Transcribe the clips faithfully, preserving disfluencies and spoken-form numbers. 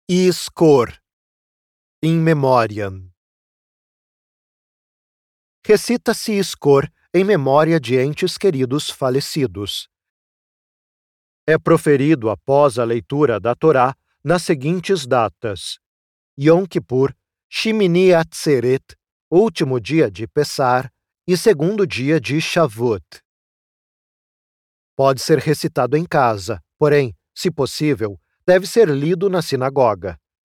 Yizkor, in memoriam. Recita-se Yizkor em memória de entes queridos falecidos. É proferido após a leitura da Torá nas seguintes datas: Yom Kippur, Shimini Atzeret, último dia de Pessar, e segundo dia de Shavuot. Pode ser recitado em casa, porém, se possível, deve ser lido na sinagoga.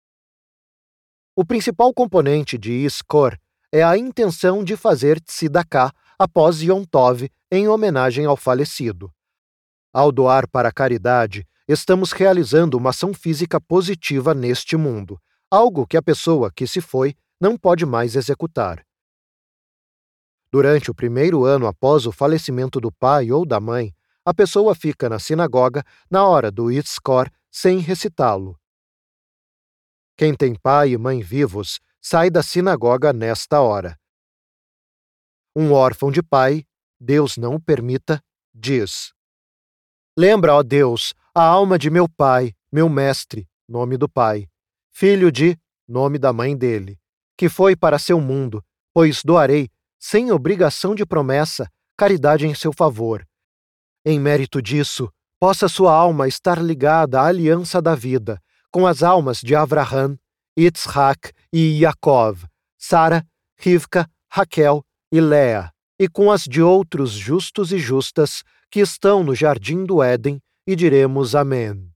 O principal componente de Yizkor é a intenção de fazer tzedakah após Yom Tov em homenagem ao falecido. Ao doar para a caridade, estamos realizando uma ação física positiva neste mundo, algo que a pessoa que se foi não pode mais executar. Durante o primeiro ano após o falecimento do pai ou da mãe, a pessoa fica na sinagoga na hora do Yizkor sem recitá-lo. Quem tem pai e mãe vivos sai da sinagoga nesta hora. Um órfão de pai, Deus não o permita, diz: Lembra, ó Deus, a alma de meu pai, meu mestre, nome do pai, filho de, nome da mãe dele, que foi para seu mundo, pois doarei, sem obrigação de promessa, caridade em seu favor. Em mérito disso, possa sua alma estar ligada à aliança da vida, com as almas de Avraham, Yitzhak e Yaakov, Sara, Rivka, Raquel e Léa, e com as de outros justos e justas que estão no jardim do Éden, e diremos Amém.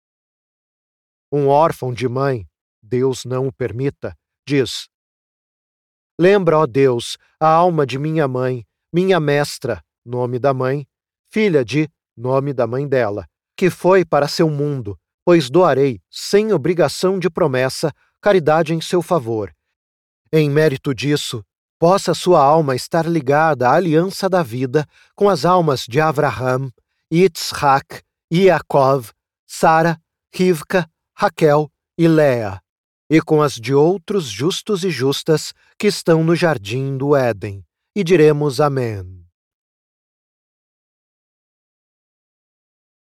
Um órfão de mãe, Deus não o permita, diz: Lembra, ó Deus, a alma de minha mãe, minha mestra, nome da mãe, filha de, nome da mãe dela, que foi para seu mundo, pois doarei, sem obrigação de promessa, caridade em seu favor. Em mérito disso, possa sua alma estar ligada à aliança da vida com as almas de Avraham, Yitzhak, Yaakov, Sara, Rivka, Raquel e Léa, e com as de outros justos e justas que estão no jardim do Éden, e diremos Amém.